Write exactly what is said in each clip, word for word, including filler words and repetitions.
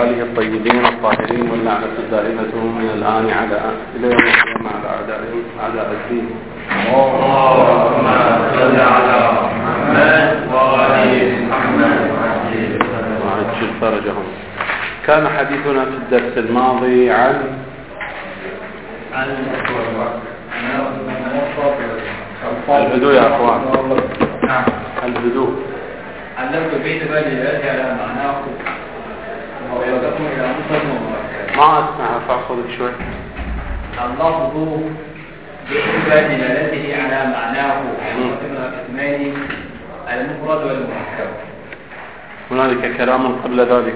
آله الطيبين الطاهرين واللعنة الدائمة من الآن على إلى يوم القيامة على أعدائهم أعداء الدين. اللهم صل على محمد وآل محمد وعجل فرجهم. كان حديثنا في الدرس الماضي عن الهدوء يا أخوان. نعم. الهدوء. اللفظ بيت بالي يأتي على معناه ويضم إلى مفرد ومركب. ما أسمع فأخذك شوي. اللفظ باعتبار دلالته على معناه ينقسم قسمين المفرد والمركب. هنالك كلام قبل ذلك.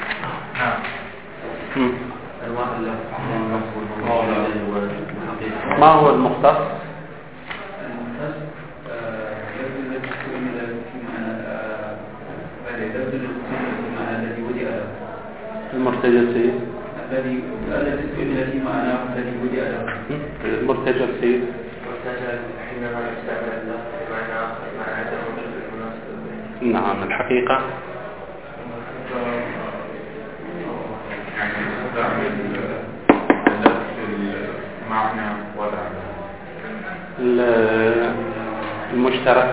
نعم. ما هو المختص؟ المرتجى السيد الذي الذي الذي معناه الذي بدأ له. المرتجى السيد مرتجى حينما يستعمل له بمعنى معنى المناسب. نعم. الحقيقة يعني نستعمل نفس المعنى ولا المشترك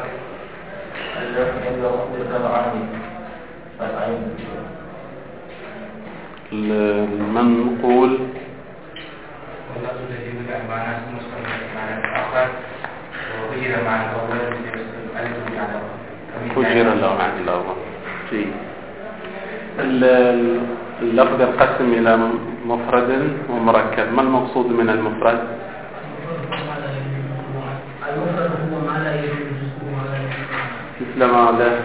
المنقول واللفظ الذي بدأ معناه مستمر معنى الآخر وغير معنى الأول الذي فجر الله عن الله. جيد. اللفظ ينقسم إلى مفرد ومركب. ما المقصود من المفرد؟ المفرد هو ما لا يجوز مثل ماذا؟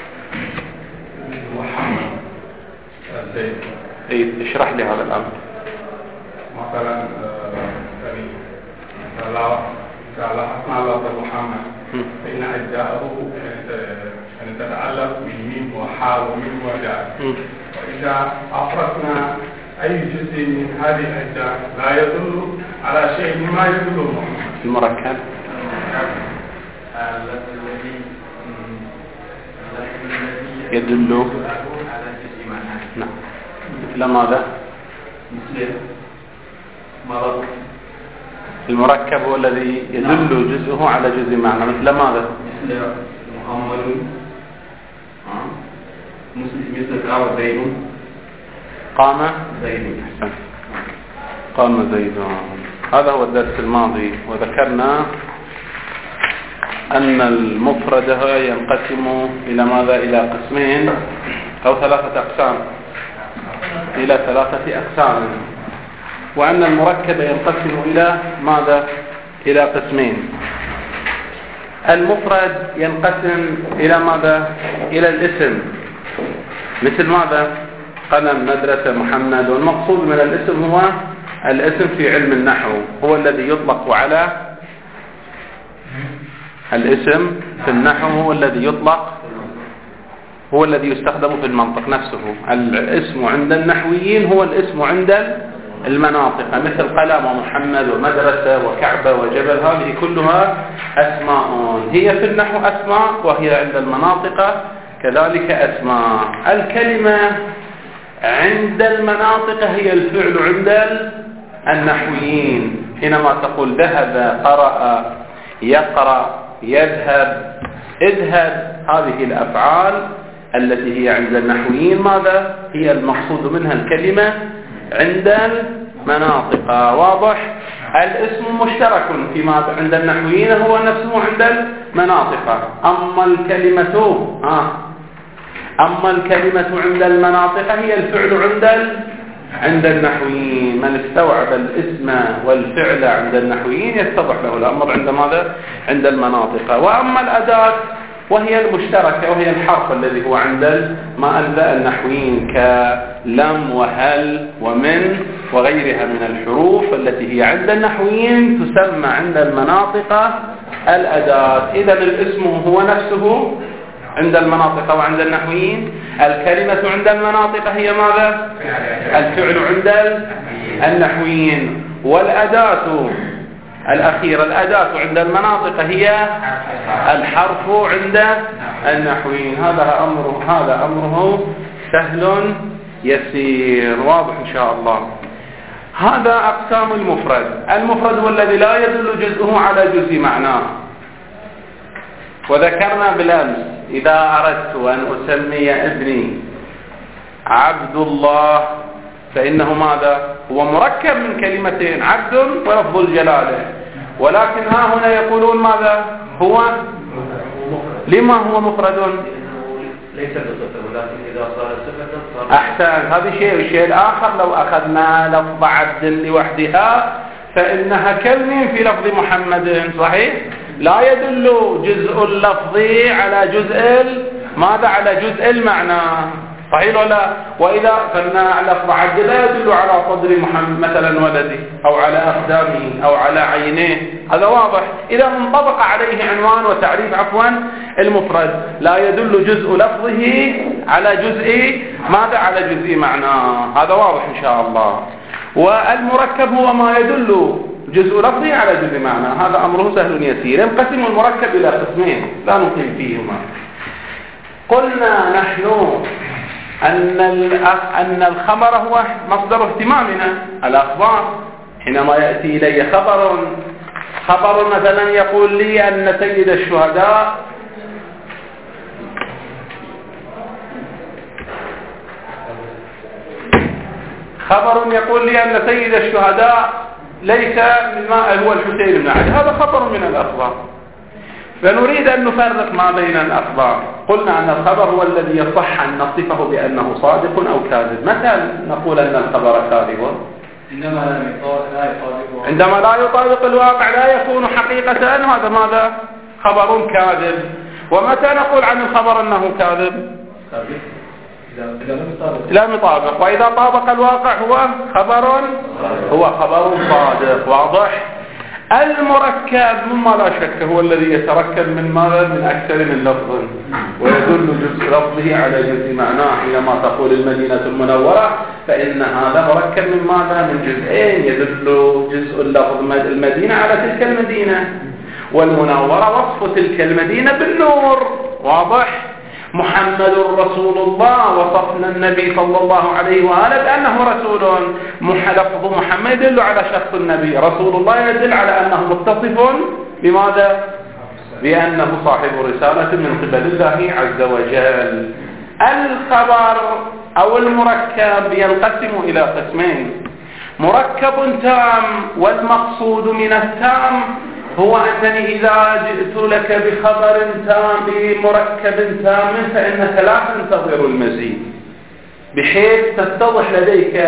محمد زيد. اي اشرح لي هذا الامر. مثلا يعني مثلا مثلا اسماء الله محمد فإن أجزاءه يعني تتعلق بميم وحاء وميم ودال. وإذا أفرقنا أي جزء من هذه الأجزاء لا يدل على شيء مما يدل محمد. المركب يدل نعم. مثل ماذا؟ مثل مرض. المركب هو الذي يدل جزءه على جزء معنى. مثل ماذا؟ مثل محمد مثل قام زيد. قام زيد. أحسن. قام زيد. هذا هو الدرس الماضي وذكرنا أن المفرد ينقسم إلى ماذا؟ إلى قسمين أو ثلاثة أقسام. إلى ثلاثة أقسام. وأن المركب ينقسم إلى ماذا؟ إلى قسمين. المفرد ينقسم إلى ماذا؟ إلى الاسم. مثل ماذا؟ قلم، مدرسة، محمد. والمقصود من الاسم هو الاسم في علم النحو هو الذي يطلق على الاسم في النحو هو الذي يطلق هو الذي يستخدم في المنطق نفسه. الاسم عند النحويين هو الاسم عند المناطق. مثل قلم ومحمد ومدرسة وكعبة وجبل. هذه كلها أسماء هي في النحو أسماء وهي عند المناطق كذلك أسماء. الكلمة عند المناطق هي الفعل عند النحويين. حينما تقول ذهب، قرأ، يقرأ، يذهب، اذهب، هذه الأفعال التي هي عند النحويين ماذا؟ هي المقصود منها الكلمة عند المناطق. واضح؟ الاسم مشترك فيما عند النحويين هو نفسه عند المناطق. أما الكلمة آه أما الكلمة عند المناطق هي الفعل عند عند النحويين. من استوعب الاسم والفعل عند النحويين يتضح له الأمر عند ماذا؟ عند المناطق. وأما الأداة وهي المشتركة وهي الحرف الذي هو عند ما عند النحويين كلم وهل ومن وغيرها من الحروف التي هي عند النحويين تسمى عند المناطق الأداة. إذا الاسم هو نفسه عند المناطق وعند النحويين. الكلمة عند المناطق هي ماذا؟ الفعل عند النحويين. والأداة الأخيرة الأداة عند المناطق هي الحرف عند النحويين. هذا أمره هذا أمره سهل يسير. واضح إن شاء الله. هذا أقسام المفرد. المفرد هو الذي لا يدل جزءه على جزء معناه. وذكرنا بالأمس إذا أردت أن أسمي ابني عبد الله فإنه ماذا؟ هو مركب من كلمتين، عبد ولفظ الجلالة، ولكن ها هنا يقولون ماذا؟ هو لما هو مفرد؟ ليس بصفة، ولكن إذا صار صفة صار. أحسن. هذا شيء. الشيء الآخر لو أخذنا لفظ عبد لوحدها فإنها كلمة في لفظ محمد، صحيح؟ لا يدل جزء اللفظ على جزء ماذا؟ على جزء المعنى، صحيح ولا؟ وإذا فإن لفظ عبد لا يدل على صدر محمد مثلا ولده أو على أقدامه أو على عينيه، هذا واضح. إذا انطبق عليه عنوان وتعريف عفوا المفرد، لا يدل جزء لفظه على جزء ماذا؟ على جزء معناه، هذا واضح إن شاء الله. والمركب هو ما يدل جزء لفظه على جزء معناه، هذا أمره سهل يسير. ينقسم المركب إلى قسمين لا نقيم فيهما. قلنا نحن أن أن الخبر هو مصدر اهتمامنا، الأخبار. حينما يأتي إلي خبر خبر مثلا يقول لي أن سيد الشهداء خبر يقول لي أن سيد الشهداء ليس مما هو الحسين بن علي، هذا خبر من الأخبار. فنريد أن نفرق ما بين الأخبار. قلنا أن الخبر هو الذي يصح أن نصفه بأنه صادق أو كاذب. متى نقول أن الخبر كاذب؟ عندما لا يطابق الواقع، لا يكون حقيقة، هذا ماذا؟ خبر كاذب. ومتى نقول عن الخبر أنه كاذب؟ لا مطابق. وإذا طابق الواقع هو خبر هو خبر صادق. واضح. المركب مما لا شك هو الذي يتركب من ماذا؟ من أكثر من لفظ، ويدل جزء لفظه على جزء معناه. حينما تقول المدينة المنورة فإن هذا مركب من ماذا؟ من جزئين، يدل جزء اللفظ المدينة على تلك المدينة، والمنورة وصف تلك المدينة بالنور. واضح. محمد رسول الله، وصفنا النبي صلى الله عليه وآله بأنه رسول. لفظ محمد يدل على شخص النبي، رسول الله يدل على أنه متصف بماذا؟ بأنه صاحب رسالة من قبل الله عز وجل. الخبر أو المركب ينقسم إلى قسمين: مركب تام، والمقصود من التام هو أنني إذا جئت لك بخبر تام بمركب تام فإنك لا تنتظر المزيد، بحيث تتضح لديك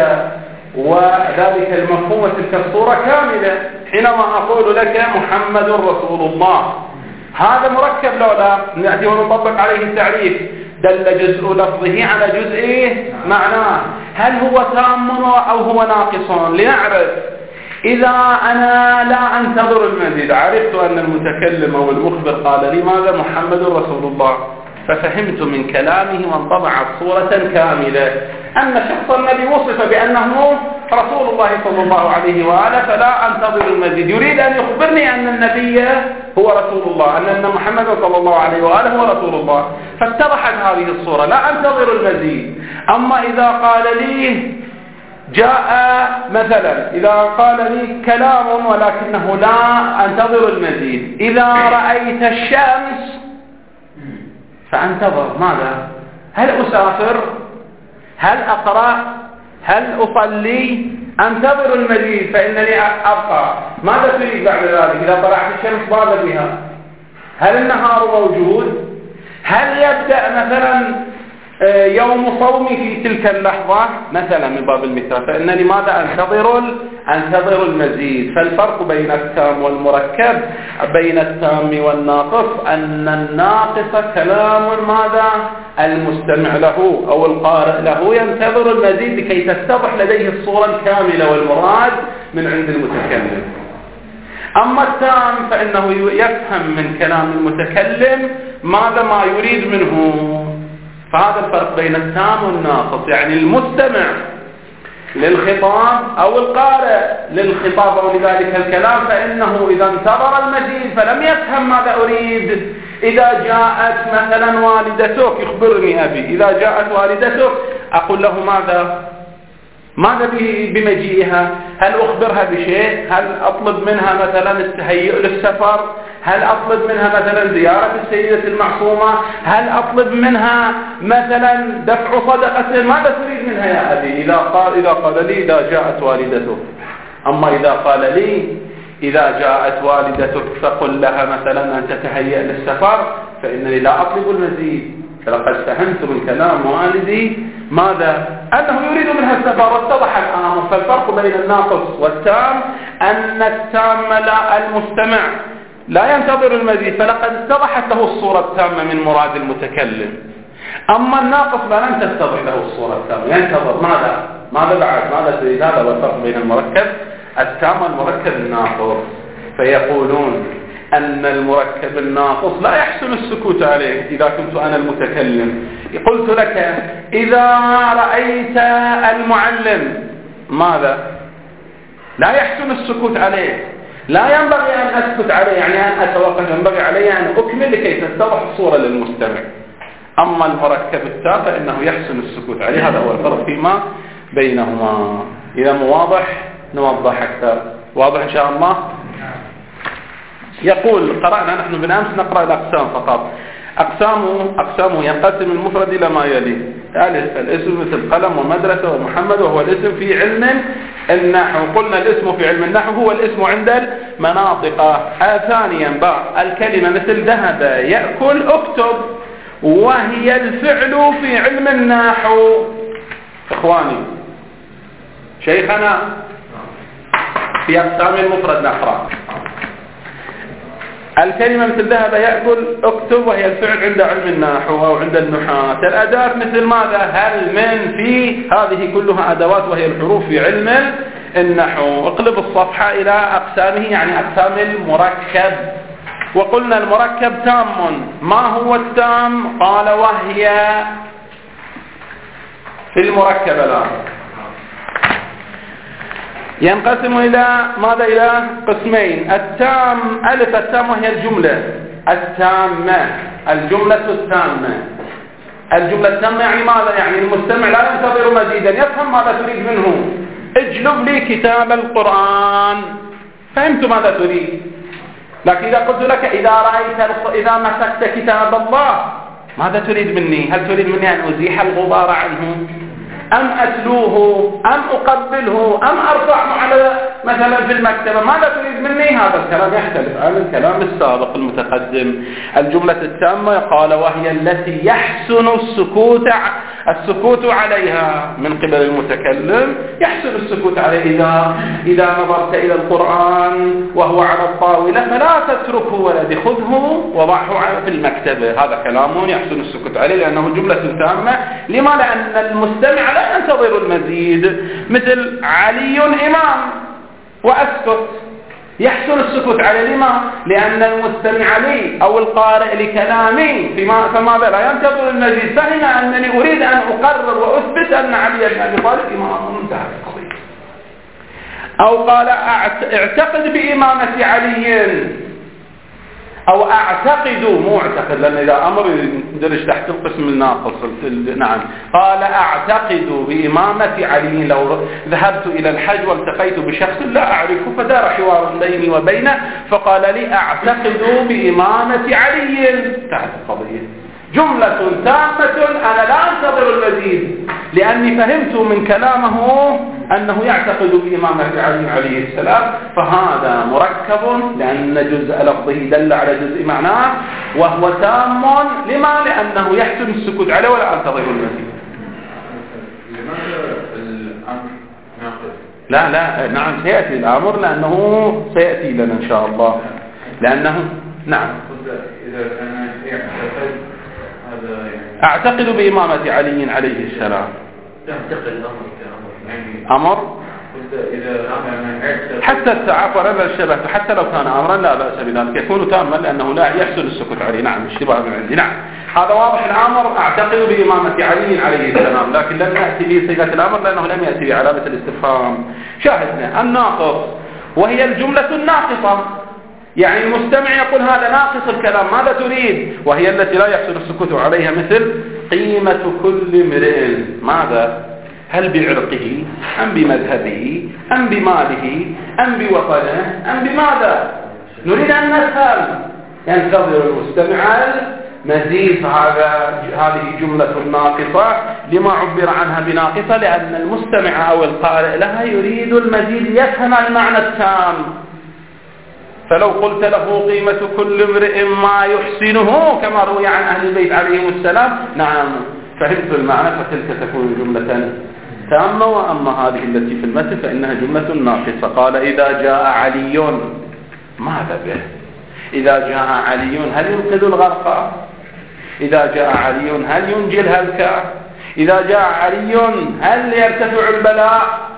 وذلك المفهوم تلك الصورة كاملة. حينما أقول لك محمد رسول الله، هذا مركب لو لا نأتي ونطبق عليه التعريف، دل جزء لفظه على جزء معناه. هل هو تام أو هو ناقص؟ لنعرف. إذا أنا لا أنتظر المزيد، عرفت أن المتكلم أو المخبر قال لي ماذا؟ محمد رسول الله، ففهمت من كلامه وانطبعت صورة كاملة أن شخص النبي وصف بأنه رسول الله صلى الله عليه وآله، فلا أنتظر المزيد. يريد أن يخبرني أن النبي هو رسول الله، أن محمد صلى الله عليه وآله هو رسول الله، فاتضحت هذه الصورة، لا أنتظر المزيد. أما إذا قال لي جاء مثلا، إذا قال لي كلام ولكنه لا أنتظر المزيد، إذا رأيت الشمس فأنتظر ماذا؟ هل أسافر؟ هل أقرأ؟ هل أصلي؟ أنتظر المزيد فإنني أبقى. ماذا تريد بعد ذلك؟ إذا طلعت الشمس ماذا بها؟ هل النهار موجود؟ هل يبدأ مثلا يوم صومي في تلك اللحظة مثلا من باب المثال؟ فإنني ماذا أنتظر؟ أنتظر المزيد. فالفرق بين التام والمركب، بين التام والناقص، أن الناقص كلام ماذا؟ المستمع له أو القارئ له ينتظر المزيد لكي تتضح لديه الصورة الكاملة والمراد من عند المتكلم. أما التام فإنه يفهم من كلام المتكلم ماذا ما يريد منه. فهذا الفرق بين التام والناقص، يعني المستمع للخطاب أو القارئ للخطاب أو لذلك الكلام، فإنه إذا انتظر المزيد فلم يفهم ماذا أريد، إذا جاءت مثلا والدتك يخبرني أبي، إذا جاءت والدتك أقول له ماذا ماذا بمجيئها؟ هل أخبرها بشيء؟ هل أطلب منها مثلا التهيؤ للسفر؟ هل أطلب منها مثلا زيارة السيدة المعصومة؟ هل أطلب منها مثلا دفع صدقة؟ ماذا تريد منها يا أبي؟ إذا قال, إذا قال لي إذا جاءت والدتك. أما إذا قال لي إذا جاءت والدتك فقل لها مثلا أن تتهيأ للسفر، فإنني لا أطلب المزيد. فلقد فهمت من كلام والدي ماذا؟ أنه يريد منها السفر، واتضح الأمر. فالفرق بين الناقص والتام أن التام لا المستمع لا ينتظر المزيد، فلقد اتضحت له الصورة التامة من مراد المتكلم. أما الناقص فلن تتضح له الصورة التامة، ينتظر ماذا؟ ماذا بعد؟ ماذا تريد؟ هذا هو الفرق بين المركب التام والمركب الناقص. فيقولون أن المركب الناقص لا يحسن السكوت عليه إذا كنت أنا المتكلم. قلت لك إذا رأيت المعلم ماذا؟ لا يحسن السكوت عليه، لا ينبغي أن أسكت عليه، يعني أن أتوقف، ينبغي علي أن أكمل لكي تتضح الصورة للمستمع. أما المركب التام فإنه يحسن السكوت عليه. هذا هو الفرق فيما بينهما. إذا واضح نوضح أكثر. واضح إن شاء الله. يقول قرأنا نحن بالأمس نقرأ الأقسام فقط. أقسامه أقسامه ينقسم المفرد إلى ما يلي: ألف الاسم مثل قلم ومدرسة ومحمد، وهو الاسم في علم النحو. قلنا الاسم في علم النحو هو الاسم عند المناطق. ثانيا باء الكلمة مثل ذهب يأكل اكتب، وهي الفعل في علم النحو. إخواني شيخنا في أقسام المفرد نقرأ. الكلمة مثل ذهب يأكل اكتب، وهي الفعل عند علم النحو أو عند النحاة. الأداة مثل ماذا؟ هل، من، في، هذه كلها أدوات وهي الحروف في علم النحو. اقلب الصفحة إلى أقسامه، يعني أقسام المركب. وقلنا المركب تام. ما هو التام؟ قال وهي في المركب الآن ينقسم إلى ماذا؟ إلى قسمين. التام ألف التام وهي الجملة التامة، الجملة التامة. الجملة التامة يعني ماذا؟ يعني المستمع لا ينتظر مزيدا، يفهم ماذا تريد منه. اجلب لي كتاب القرآن، فهمت ماذا تريد. لكن إذا قلت لك إذا رأيت إذا مسكت كتاب الله ماذا تريد مني؟ هل تريد مني أن أزيح الغبار عنه، أم أتلوه، أم أقبله، أم أرفعه على مثلا في المكتبة؟ ماذا تريد مني؟ هذا الكلام يختلف عن الكلام السابق المتقدم. الجملة التامة قال وهي التي يحسن السكوت السكوت عليها من قبل المتكلم. يحسن السكوت عليه إذا إذا نظرت إلى القرآن وهو على الطاولة فلا تتركه ولدي، خذه وضعه في المكتبة. هذا كلام يحسن السكوت عليه لأنه جملة تامة. لما؟ لأن المستمع لا ينتظر المزيد. مثل علي إمام وأسكت، يحسن السكوت عليه. لما؟ لأن المستمع لي أو القارئ لكلامي فماذا؟ لا ينتظر المزيد، فهم أنني أريد أن أقرر وأثبت أن علي بن أبي طالب إمام. انتهى القضية. أو قال اعتقد بإمامة علي، أو أعتقد، مو اعتقد لأن إذا أمر يدرج تحت القسم الناقص. نعم، قال أعتقد بإمامة علي، لو ذهبت إلى الحج والتقيت بشخص لا أعرفه فدار حوار بيني وبينه فقال لي أعتقد بإمامة علي، انتهت القضية. جملة تامة أنا لا أنتظر المزيد لأني فهمت من كلامه أنه يعتقد بإمامة علي عليه السلام، فهذا مركب لأن جزء لفظه دل على جزء معناه، وهو تام. لما؟ لأنه يحسن السكوت عليه ولا أنتظر المزيد. لماذا الأمر ناقص؟ لا لا نعم سيأتي الأمر لأنه سيأتي لنا إن شاء الله. لأنه نعم إذا أنا أعتقد هذا يعني أعتقد بإمامة علي عليه السلام. يعتقد الأمر كأمر أمر إذا حتى التعافر لا الشبه، حتى لو كان أمرا لا بأس بذلك، يكون تاما لأنه لا يحسن السكوت عليه. نعم الشبه من عندي. نعم هذا واضح. الأمر أعتقد بإمامة علي عليه السلام، لكن لم يأتي به صيغة الأمر لأنه لم يأتي بعلامة الاستفهام. شاهدنا الناقص وهي الجملة الناقصة. يعني المستمع يقول هذا ناقص الكلام، ماذا تريد؟ وهي التي لا يحسن السكوت عليها، مثل قيمة كل امرئ ماذا؟ هل بعرقه أم بمذهبه أم بماله أم بوطنه أم بماذا؟ نريد أن نفهم. ينتظر المستمع مزيد. هذا هذه جملة ناقصة. لما عبر عنها بناقصة؟ لأن المستمع أو القارئ لها يريد المزيد ليفهم المعنى التام. فلو قلت له قيمة كل امرئ ما يحسنه كما روي عن أهل البيت عليهم السلام، نعم فهمت المعنى، فتلك تكون جملة تامة. وأما هذه التي في المتن فإنها جملة ناقصة. قال إذا جاء علي، ماذا به؟ إذا جاء علي هل ينقذ الغرق؟ إذا جاء علي هل ينجي الهلكة؟ إذا جاء علي هل يرتفع البلاء؟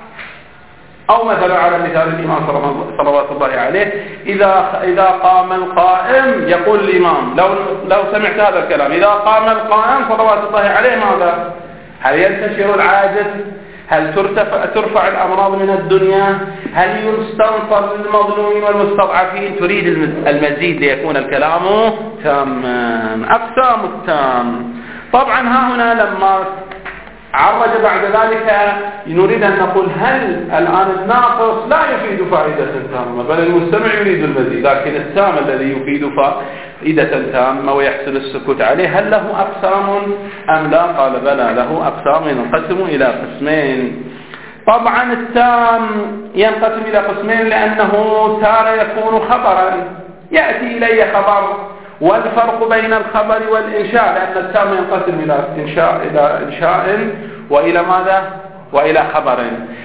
أو مثلا على مثال الإمام صلوات الله عليه، إذا إذا قام القائم يقول الإمام، لو لو سمعت هذا الكلام، إذا قام القائم صلوات الله عليه ماذا؟ هل ينتشر العاجز؟ هل ترتفع ترفع الأمراض من الدنيا؟ هل يستنصر للمظلومين والمستضعفين؟ تريد المزيد ليكون الكلام تاما. أقسام التام. طبعا ها هنا لما عرج بعد ذلك نريد أن نقول هل الآن الناقص لا يفيد فائدة تامة، بل المستمع يريد المزيد، لكن التام الذي يفيد فائدة تامة ويحصل السكوت عليه هل له أقسام أم لا؟ قال بلى، له أقسام ينقسم إلى قسمين. طبعا التام ينقسم إلى قسمين لأنه تارة يكون خبرا، يأتي إلي خبر، والفرق بين الخبر والإنشاء، لأن التام ينقسم إلى إنشاء إلى إنشاء وإلى ماذا؟ وإلى خبر.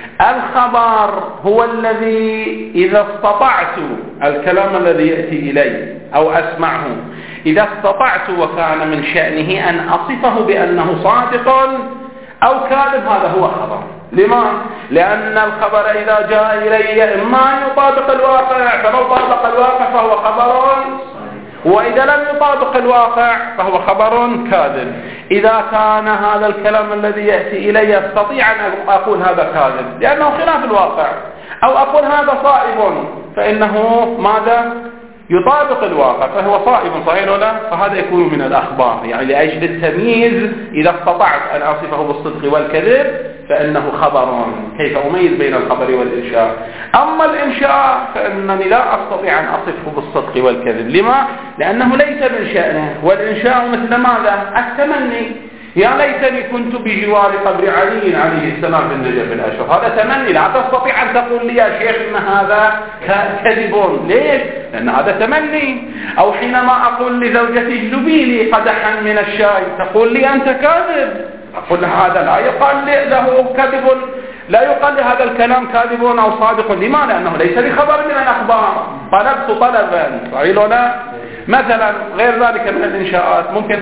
الخبر هو الذي إذا استطعت الكلام الذي يأتي إلي أو أسمعه، إذا استطعت وكان من شأنه أن أصفه بأنه صادق أو كاذب، هذا هو خبر. لما؟ لأن الخبر إذا جاء إلي إما يطابق الواقع، فلو طابق الواقع فهو خبر، وإذا لم يطابق الواقع فهو خبر كاذب. إذا كان هذا الكلام الذي يأتي إلي أستطيع أن أقول هذا كاذب لأنه خلاف الواقع، أو أقول هذا صائب فإنه ماذا؟ يطابق الواقع فهو صائب، صحيح ولا؟ فهذا يكون من الأخبار، يعني لأجل التمييز إذا استطعت أن أصفه بالصدق والكذب فإنه خبر. كيف أميز بين الخبر والإنشاء؟ أما الإنشاء فإنني لا أستطيع أن أصفه بالصدق والكذب. لما؟ لأنه ليس من شأنه. والإنشاء مثل ماذا؟ التمني، يا ليتني كنت بجوار قبر علي عليه السلام في النجف الأشرف، هذا تمني، لا تستطيع أن تقول لي يا شيخ إن هذا كذب. ليش؟ لأن هذا تمني. أو حينما أقول لزوجتي اجلبي لي قدحا من الشاي تقول لي أنت كاذب، أقول هذا لا يقال له كذب، لا يقال لهذا الكلام كاذب أو صادق. لما؟ لأنه ليس بخبر من الأخبار. طلبت طلبا، صحيح ولا؟ مثلا غير ذلك من الإنشاءات ممكن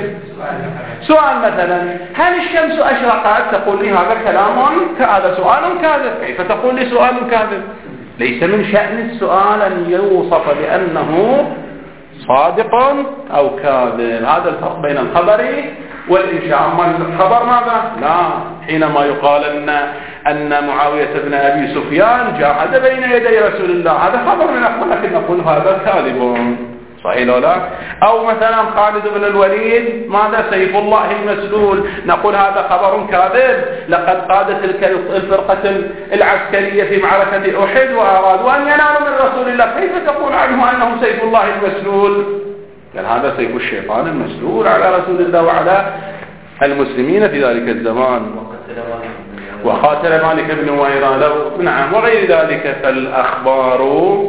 سؤال، مثلا هل الشمس أشرقت؟ تقول لي هذا كلام، هذا سؤال كاذب. كيف تقول لي سؤال كاذب؟ ليس من شأن السؤال أن يوصف بأنه صادق أو كاذب. هذا الفرق بين الخبر والإنشاء. أما الخبر ماذا؟ لا، حينما يقال أن أن معاوية بن أبي سفيان جاهد بين يدي رسول الله، هذا خبر من أخبار، لكن نقول هذا كاذب، صحيح ولا؟ أو مثلا خالد بن الوليد ماذا؟ سيف الله المسلول، نقول هذا خبر كاذب، لقد قادت الفرقة العسكرية في معركة أحد وأرادوا أن ينالوا من رسول الله، كيف تقول عنه أنه سيف الله المسلول؟ قال هذا سيف الشيطان المسلول على رسول الله وعلى المسلمين في ذلك الزمان. وقاتل مالك بن ويران له، نعم، وغير ذلك. فالأخبار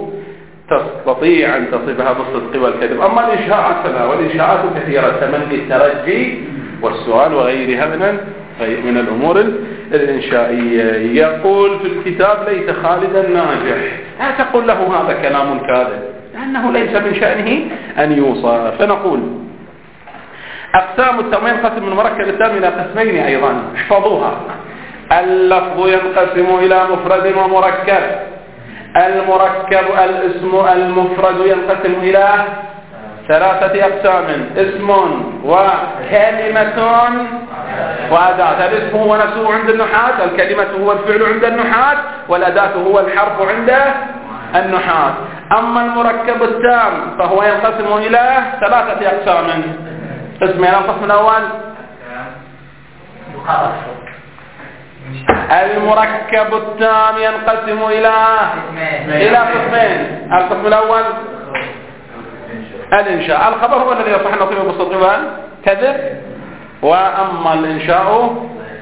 تستطيع أن تصفها بالصدق والكذب. أما الإنشاءات فلا، والإنشاءات كثيرة، تمني الترجي والسؤال وغيرها من من الأمور الإنشائية. يقول في الكتاب ليس خالدا ناجح، لا تقول له هذا كلام كاذب لأنه ليس من شأنه أن يوصف. فنقول أقسام التام ينقسم من مركب التام إلى قسمين أيضا، احفظوها. اللفظ ينقسم إلى مفرد ومركب. المركب الاسم المفرد ينقسم إلى ثلاثة أقسام: اسم وكلمة وأداة. الاسم هو نفسه عند النحاة، الكلمة هو الفعل عند النحاة، والأداة هو الحرف عند النحاة. أما المركب التام فهو ينقسم إلى ثلاثة أقسام. قسمين. القسم الأول المركب التام ينقسم إلى إلى قسمين. القسم الأول الإنشاء. الخبر هو الذي يصح نصيبه بالصدق والكذب. وأما الإنشاء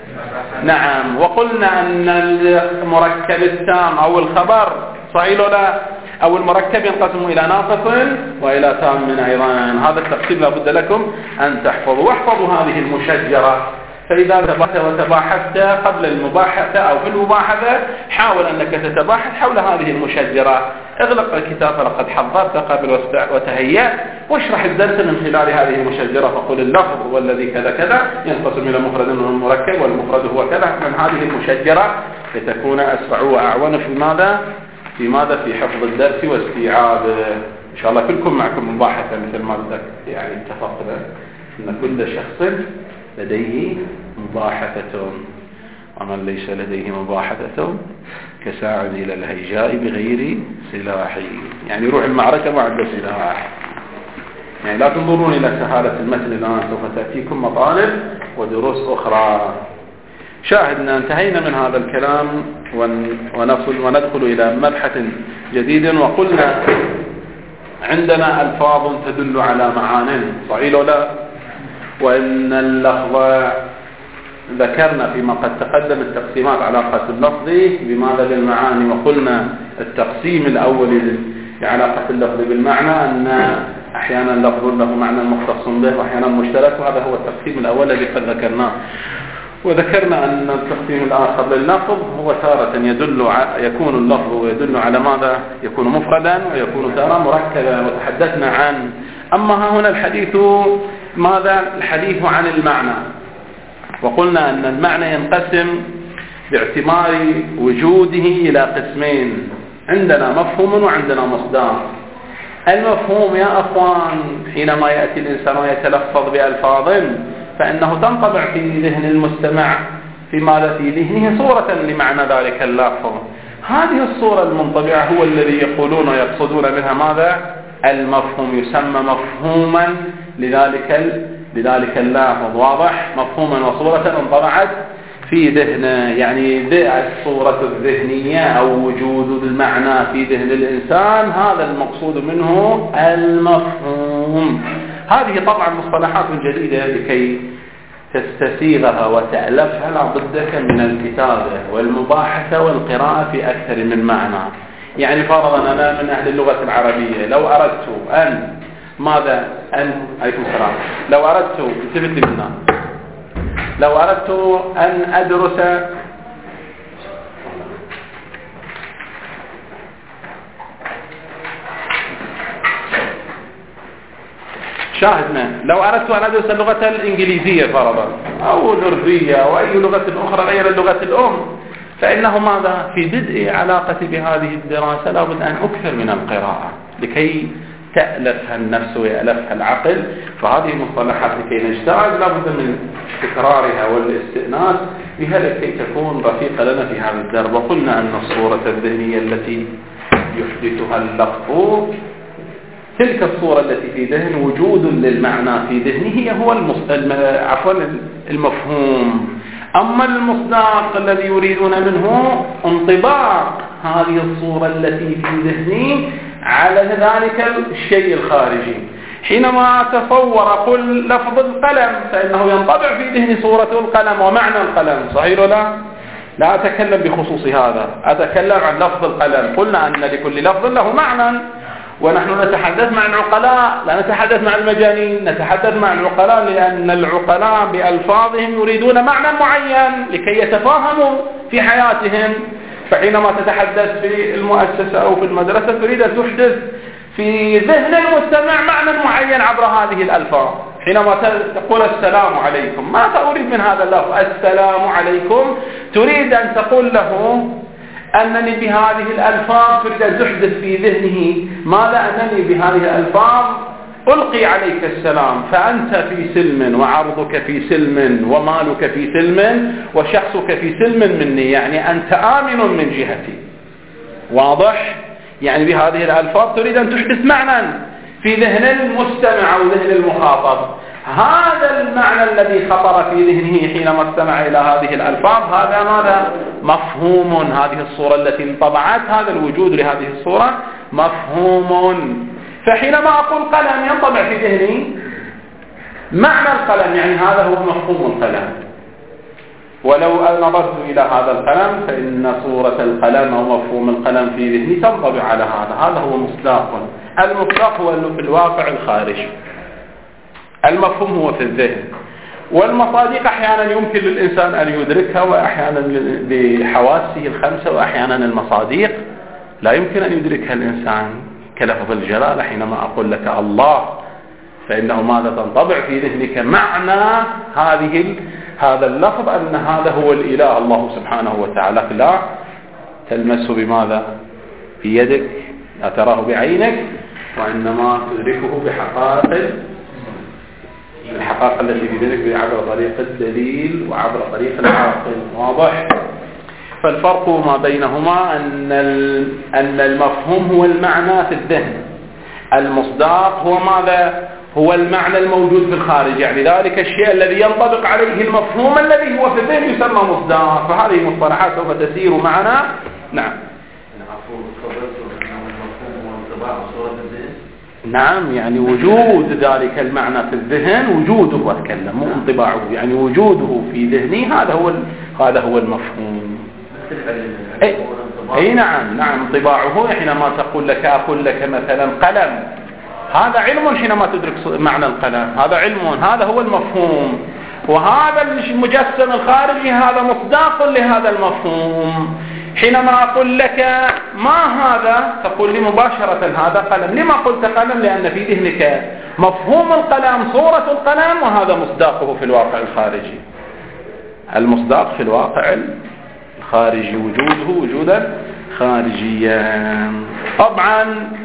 نعم. وقلنا أن المركب التام أو الخبر صحيح ولا أو المركب ينقسم إلى ناقص وإلى تام أيضا. هذا التقسيم لابد لكم أن تحفظوا. واحفظوا هذه المشجرة. فإذا تباحثت وتباحثت قبل المباحثة أو في المباحثة حاول أنك تتباحث حول هذه المشجرة. اغلق الكتاب فلقد حضرت قبل وتهيأ واشرح الدرس من خلال هذه المشجرة. فقل اللفظ هو الذي كذا كذا ينقسم إلى مفرد ومركب والمفرد هو كذا من هذه المشجرة لتكون أسرع وأعون في ماذا في ماذا في حفظ الدرس واستيعابه. إن شاء الله كلكم معكم مباحثة مثل ما يعني اتفقنا أن كل شخص لديه مباحثة ومن ليس لديه مباحثة كساعد إلى الهيجاء بغير سلاح. يعني يروح المعركة ما عنده سلاح. يعني لا تنظرون إلى سهالة المتن الآن سوف تأتيكم مطالب ودروس أخرى. شاهدنا انتهينا من هذا الكلام ونصل وندخل إلى مبحث جديد. وقلنا عندنا ألفاظ تدل على معان صحيح ولا. وإن اللفظ ذكرنا فيما قد تقدم التقسيمات علاقة اللفظ بماذا بالمعاني. وقلنا التقسيم الأول علاقة اللفظ بالمعنى أن أحيانا لفظ له معنى مختص به وأحيانا مشترك. وهذا هو التقسيم الأول الذي قد ذكرناه. وذكرنا أن التقسيم الآخر لللفظ هو تارة يدل يكون اللفظ ويدل على ماذا يكون مفردا ويكون تارة مركبا. وتحدثنا عن أما ها هنا الحديث ماذا الحديث عن المعنى. وقلنا أن المعنى ينقسم باعتبار وجوده إلى قسمين. عندنا مفهوم وعندنا مصداق. المفهوم يا أخوان حينما يأتي الإنسان ويتلفظ بألفاظ فإنه تنطبع في ذهن المستمع في ماذا في ذهنه صورة لمعنى ذلك اللفظ. هذه الصورة المنطبعة هو الذي يقولون ويقصدون منها ماذا المفهوم. يسمى مفهوما لذلك لذلك اللفظ. واضح. مفهوما وصورة انطبعت في ذهنه. يعني الصورة الذهنية أو وجود المعنى في ذهن الإنسان هذا المقصود منه المفهوم. هذه طبعا مصطلحات جديدة لكي تستسيغها وتألفها لا بدك من الكتابة والمباحثة والقراءة في أكثر من معنى. يعني فرضا أنا من أهل اللغة العربية لو أردت أن ماذا أن عليكم السلام لو أردت التفت لنا لو أردت أن أدرس شاهدنا لو أردت أن أدرس اللغة الإنجليزية فرضا أو الأردية أو أي لغة أخرى غير اللغة الأم فإنه ماذا في بدء علاقتي بهذه الدراسة لابد أن أكثر من القراءة لكي تألفها النفس ويألفها العقل. فهذه المصطلحات لكي نجتاز لابد من تكرارها والاستئناس بها لكي تكون رفيقة لنا في هذا الدرب. وقلنا أن الصورة الذهنية التي يحدثها اللفظ تلك الصورة التي في ذهن وجود للمعنى في ذهنه هو المص... عفوا المفهوم. أما المصداق الذي يريدون منه انطباق هذه الصورة التي في ذهني على ذلك الشيء الخارجي. حينما أتصور قل لفظ القلم فإنه ينطبع في ذهني صورة القلم ومعنى القلم صحيح ولا لا. أتكلم بخصوص هذا أتكلم عن لفظ القلم. قلنا أن لكل لفظ له معنى ونحن نتحدث مع العقلاء لا نتحدث مع المجانين. نتحدث مع العقلاء لأن العقلاء بألفاظهم يريدون معنى معين لكي يتفاهموا في حياتهم. فحينما تتحدث في المؤسسة أو في المدرسة تريد أن تحدث في ذهن المستمع معنى معين عبر هذه الألفاظ. حينما تقول السلام عليكم ما تريد من هذا اللفظ السلام عليكم تريد أن تقول له أنني بهذه الألفاظ تريد أن تحدث في ذهنه ماذا أنني بهذه الألفاظ ألقي عليك السلام فأنت في سلم وعرضك في سلم ومالك في سلم وشخصك في سلم مني. يعني أنت آمن من جهتي. واضح. يعني بهذه الألفاظ تريد أن تحدث معنى في ذهن المستمع أو ذهن المخاطب. هذا المعنى الذي خطر في ذهنه حينما استمع إلى هذه الألفاظ هذا ماذا؟ مفهوم. هذه الصورة التي انطبعت، هذا الوجود لهذه الصورة مفهوم. فحينما أقول قلم ينطبع في ذهني معنى القلم، يعني هذا هو مفهوم القلم. ولو نظرت إلى هذا القلم فإن صورة القلم أو مفهوم القلم في ذهني تنطبع على هذا. هذا هو مصداق. المصداق هو في الواقع الخارجي، المفهوم هو في الذهن. والمصادق أحيانا يمكن للإنسان أن يدركها، وأحيانا بحواسه الخمسة، وأحيانا المصادق لا يمكن أن يدركها الإنسان كلفظ الجلالة. حينما أقول لك الله فإنه ماذا تنطبع في ذهنك معنى هذه هذا اللفظ أن هذا هو الإله الله سبحانه وتعالى. لا تلمسه بماذا؟ بيدك، لا تراه بعينك، وإنما تدركه بحقائق الحقائق التي في ذلك عبر طريق الدليل وعبر طريق العاقل. واضح؟ فالفرق ما بينهما أن أن المفهوم هو المعنى في الذهن، المصداق هو ماذا؟ هو المعنى الموجود في الخارج. يعني ذلك الشيء الذي ينطبق عليه المفهوم الذي هو في الذهن يسمى مصداق. فهذه مصطلحات سوف تسير معنا. نعم. نعم، يعني وجود ذلك المعنى في الذهن، وجوده أتكلم مو انطباعه، يعني وجوده في ذهني هذا هو هذا هو المفهوم. أي, أي نعم نعم انطباعه. حينما تقول لك أقول لك مثلا قلم، هذا علم. حينما تدرك معنى القلم هذا علم، هذا هو المفهوم. وهذا المجسم الخارجي هذا مصداق لهذا المفهوم. حينما أقول لك ما هذا تقول لي مباشرة هذا قلم. لما قلت قلم؟ لأن في ذهنك مفهوم القلم، صورة القلم، وهذا مصداقه في الواقع الخارجي. المصداق في الواقع الخارجي وجوده وجودا خارجيا. طبعا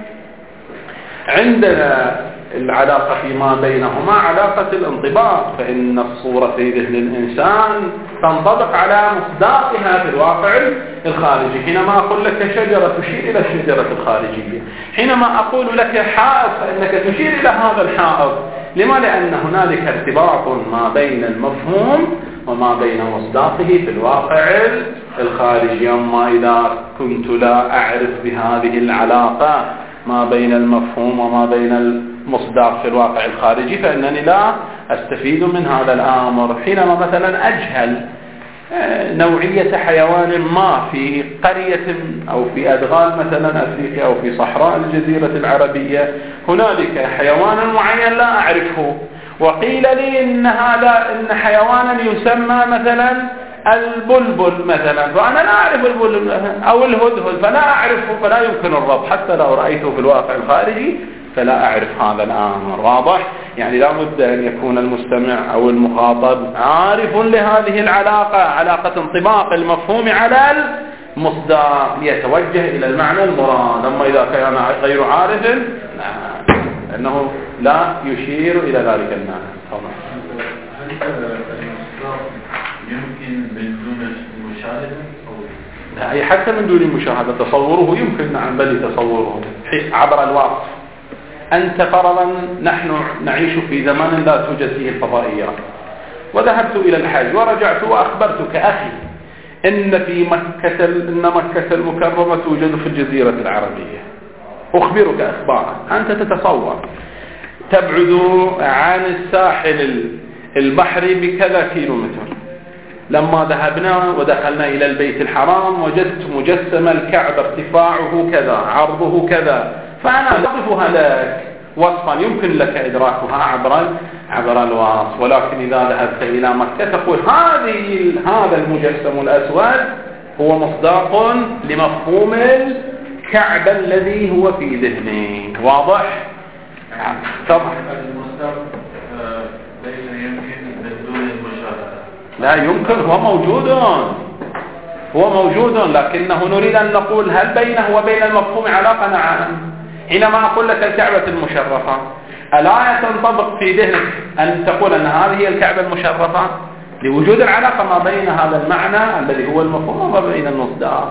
عندنا العلاقة فيما بينهما علاقة الانطباق، فإن الصورة في ذهن الإنسان تنطبق على مصداقها في الواقع الخارجي. حينما أقول لك شجرة تشير إلى الشجرة الخارجية، حينما أقول لك حائط فإنك تشير إلى هذا الحائط. لما؟ لأن هنالك ارتباط ما بين المفهوم وما بين مصداقه في الواقع الخارجي. أما إذا كنت لا أعرف بهذه العلاقة ما بين المفهوم وما بين المصداق في الواقع الخارجي فإنني لا أستفيد من هذا الأمر. حينما مثلا أجهل نوعية حيوان ما في قرية أو في أدغال مثلا أفريقيا أو في صحراء الجزيرة العربية، هنالك حيوان معين لا أعرفه، وقيل لي إن هذا إن حيوانا يسمى مثلا البلبل مثلا، فأنا لا أعرف البلبل أو الهدهد فلا أعرفه، فلا يمكن الربط حتى لو رأيته في الواقع الخارجي فلا أعرف هذا الأمر. واضح؟ يعني لا بد أن يكون المستمع أو المخاطب عارف لهذه العلاقة، علاقة انطباق المفهوم على المصداق ليتوجه إلى المعنى المراد. أما إذا كان غير عارف أنه لا يشير إلى ذلك المعنى. يمكن من دون مشاهدة أو أي حتى من دون مشاهدة تصوره يمكن. نعم، بل تصوره عبر الوصف. أنت فرضا نحن نعيش في زمان لا توجد فيه الفضائيات، وذهبت إلى الحج ورجعت وأخبرتك أخي إن في مكة إن مكة المكرمة توجد في الجزيرة العربية، أخبرك أخبارا. أنت تتصور تبعد عن الساحل البحري بكذا كيلومتر. لما ذهبنا ودخلنا إلى البيت الحرام وجدت مجسم الكعبة ارتفاعه كذا عرضه كذا، فأنا أصفها لك وصفا يمكن لك إدراكها عبر عبر الوصف. ولكن إذا ذهبت إلى مكة تقول هذه هذا المجسم الأسود هو مصداق لمفهوم الكعبة الذي هو في ذهني. واضح؟ طبعا المصداق ليس يمكن بدون المشاهدة. لا يمكن، هو موجود هو موجود لكنه نريد أن نقول هل بينه وبين المفهوم علاقة؟ نعم. حينما أقول لك الكعبة المشرفة ألا تنطبق في ذهنك أن تقول أن هذه هي الكعبة المشرفة؟ لوجود العلاقة ما بين هذا المعنى الذي هو المفهوم وما بين المصداق.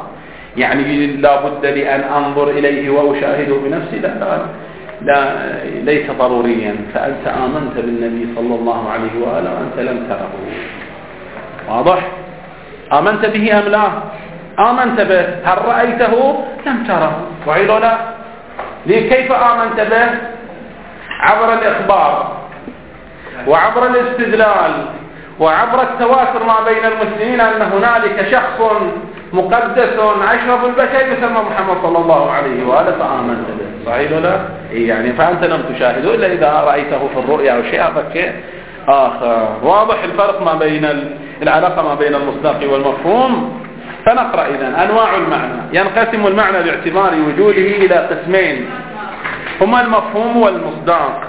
يعني لا بد لي أن أنظر إليه وأشاهده بنفسي؟ لا, لا, لا ليس ضروريا. فأنت آمنت بالنبي صلى الله عليه وآله وأنت لم تره. واضح؟ آمنت به أم لا؟ آمنت به. هل رأيته؟ لم تره. صحيح ولا لا؟ كيف آمنت به؟ عبر الإخبار وعبر الاستدلال وعبر التواتر ما بين المسلمين أن هنالك شخص مقدس أشرف البشر يسمى محمد صلى الله عليه وآله فآمنت به. صحيح ولا؟ يعني فأنت لم تشاهده إلا إذا رأيته في الرؤيا أو شيء فكه آخر. واضح الفرق ما بين العلاقة ما بين المصداق والمفهوم. فنقرأ إذن أنواع المعنى. ينقسم المعنى باعتبار وجوده إلى قسمين هما المفهوم والمصداق.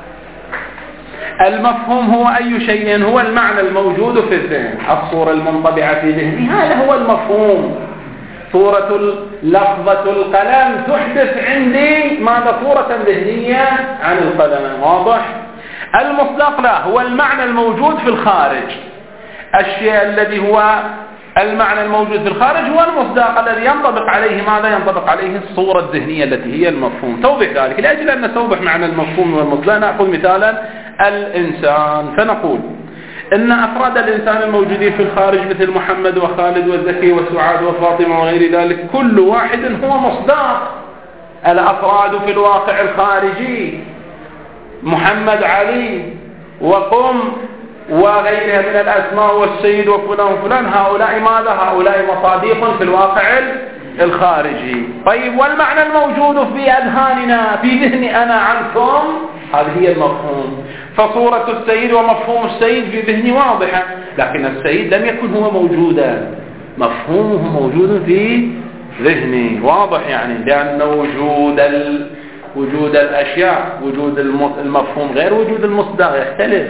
المفهوم هو أي شيء هو المعنى الموجود في الذهن، الصورة المنطبعة في ذهني، هذا هو المفهوم. صورة لفظة القلم تحدث عندي ماذا؟ صورة ذهنية عن القلم. واضح؟ المصداق لا، هو المعنى الموجود في الخارج. الشيء الذي هو المعنى الموجود في الخارج هو المصداق الذي ينطبق عليه ماذا؟ ينطبق عليه الصورة الذهنية التي هي المفهوم. توضح ذلك لأجل أن نتوضح معنى المفهوم والمصداق نأخذ مثالا الإنسان. فنقول إن أفراد الإنسان الموجودين في الخارج مثل محمد وخالد وزكي وسعاد وفاطمة وغير ذلك كل واحد هو مصداق. الأفراد في الواقع الخارجي محمد علي وقم وغيرها من الأسماء والسيد وفلان وفلان، هؤلاء ماذا؟ هؤلاء مصاديق في الواقع الخارجي. طيب والمعنى الموجود في أذهاننا في ذهني أنا عنكم هذه هي المفهوم. فصورة السيد ومفهوم السيد في ذهني واضحة، لكن السيد لم يكن هو موجودا، مفهومه موجود في ذهني. واضح؟ يعني لأن وجود ال... وجود الأشياء وجود المفهوم غير وجود المصداق يختلف.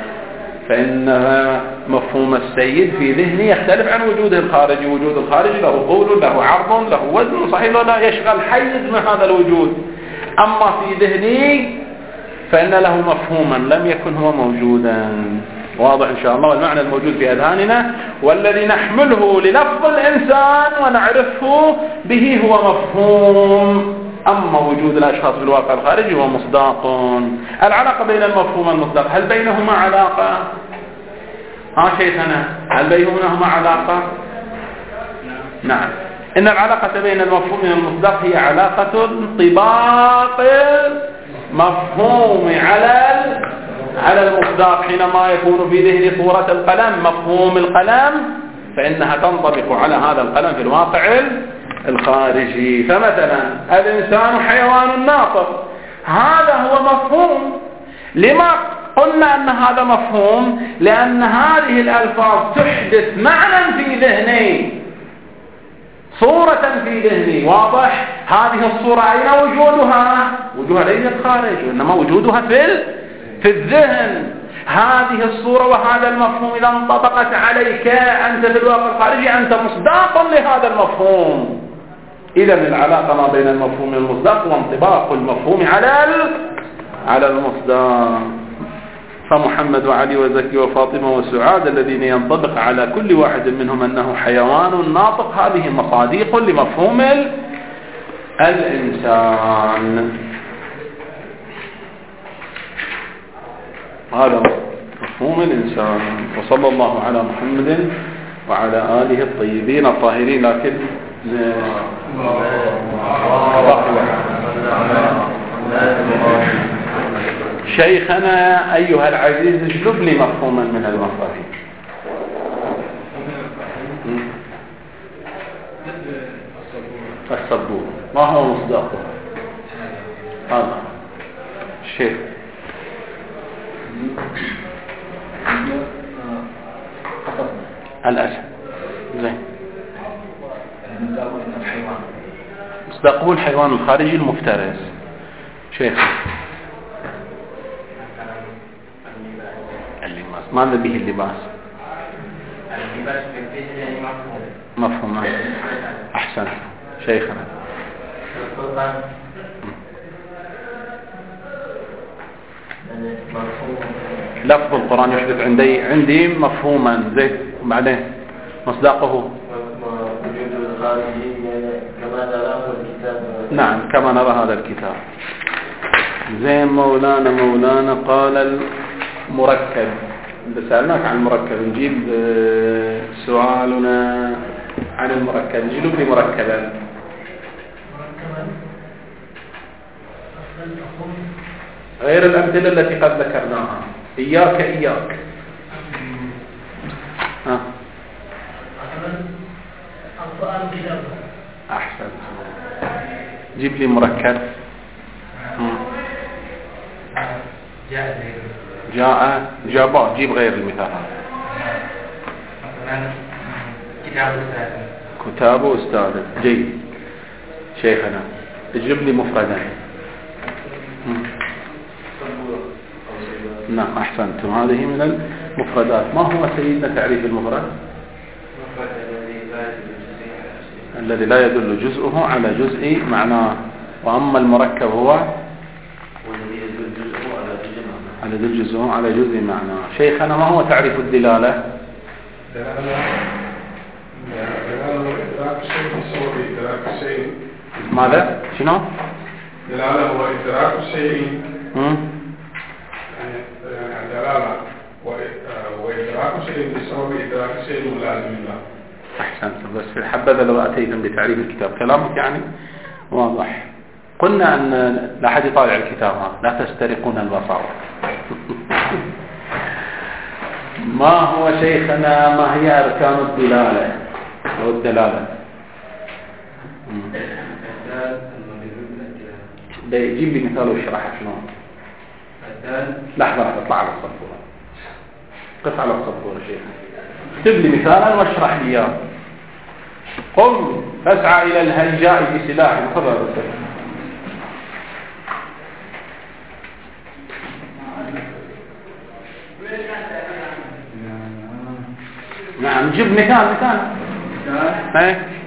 فإن مفهوم السيد في ذهني يختلف عن وجوده الخارجي. وجود الخارجي له طول له عرض له وزن، صحيح ولا؟ يشغل حيز من هذا الوجود. أما في ذهني فإن له مفهوما لم يكن هو موجودا. واضح إن شاء الله؟ والمعنى الموجود في أذهاننا والذي نحمله للفظ الإنسان ونعرفه به هو مفهوم. أما وجود الأشخاص في الواقع الخارجي هو مصداق. العلاقة بين المفهوم والمصداق هل بينهما علاقة؟ ها شيخنا، هل بينهما علاقة؟ نعم. إن العلاقة بين المفهوم والمصداق هي علاقة انطباق مفهوم على على المصداق. حينما يكون في ذهني صورة القلم مفهوم القلم فإنها تنطبق على هذا القلم في الواقع الخارجي. فمثلا الإنسان حيوان ناطق، هذا هو مفهوم. لما قلنا أن هذا مفهوم؟ لأن هذه الألفاظ تحدث معنى في ذهني، صورة في ذهني. واضح؟ هذه الصورة أين وجودها؟ وجودها ليس الخارج، وإنما وجودها في في الذهن. هذه الصورة وهذا المفهوم إذا انطبقت عليك أنت في الواقع الخارجي أنت مصداق لهذا المفهوم. إذا العلاقة ما بين المفهوم والمصداق وانطباق المفهوم على على المصداق. فمحمد وعلي وزكي وفاطمة وسعاد الذين ينطبق على كل واحد منهم أنه حيوان ناطق، هذه مصاديق لمفهوم الإنسان. هذا مفهوم الإنسان. وصلى الله على محمد وعلى آله الطيبين الطاهرين. لكن شيخنا أيها العزيز اجلب لي مفهوما من المفاهيم. السبور ما هو مصداقه؟ هذا الشيخ الأسد. زين. مصداقه الحيوان الخارجي المفترس. شيخ اللباس. ماذا به اللباس؟ اللباس في الذهن يعني مفهوم. مفهوم. أحسن شيخنا. لفظ القرآن يحدث عندي عندي مفهوما. زين. وبعدين مصداقه وجود الخارجي كما نراه الكتاب. نعم كما نرى هذا الكتاب. زين مولانا مولانا قال المركب. إذا سألناك عن المركب نجيب سؤالنا عن المركب نجيب لي مركبا. مركبا غير الأمثلة التي قد ذكرناها. إياك إياك. ها. السؤال كتابه. أحسن. جيب لي مركب. جاء جاء جابا جيب غير المثال. مثلا كتاب الأستاذ. كتاب أستاذ. جيد شيخنا. اجيب لي مفردا. نعم أحسنتم. هذه من المفردات. ما هو سيدنا تعريف المفرد؟ الذي لا يدل جزءه على جزء معناه. وأما المركب هو والذي يدل جزءه على جزء معناه. على يدل جزءه على جزء معناه. شيخنا ما هو تعريف الدلالة؟ دلالة دلالة إدراك الشيء بسبب إدراك الشيء. ماذا؟ شنو؟ دلالة هو إدراك الشيء. هم؟ يعني دلالة وإدراك الشيء بسبب إدراك الشيء ملازم له. أحسنت. بس حبذا لو أتيتم بتعريف الكتاب. كلامك يعني واضح. قلنا أن لا أحد يطالع الكتاب هذا. لا تسترقون البصائر. ما هو شيخنا ما هي أركان الدلالة أو الدلالة؟ جيب لي مثال واشرح شنو. لحظة لحظة اطلع على الصفورة. قف على الصفورة شيخ. اكتب لي مثالا واشرح لي اياه. قم فاسعى إلى الهيجاء بسلاح. تفضل يا أستاذ. نعم جيب مثال مثال. ايه